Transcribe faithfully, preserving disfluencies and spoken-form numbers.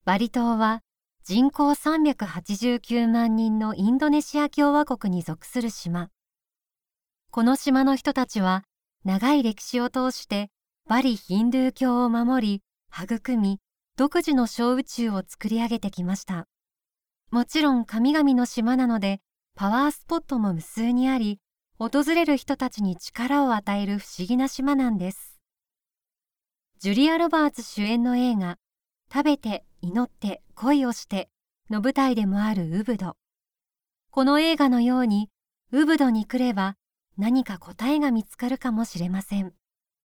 バリ島は人口さんびゃくはちじゅうきゅうまん人のインドネシア共和国に属する島。この島の人たちは長い歴史を通してバリヒンドゥー教を守り、育み、独自の小宇宙を作り上げてきました。もちろん神々の島なのでパワースポットも無数にあり、訪れる人たちに力を与える不思議な島なんです。ジュリア・ロバーツ主演の映画「食べて、祈って、恋をして」の舞台でもあるウブド。この映画のようにウブドに来れば何か答えが見つかるかもしれません。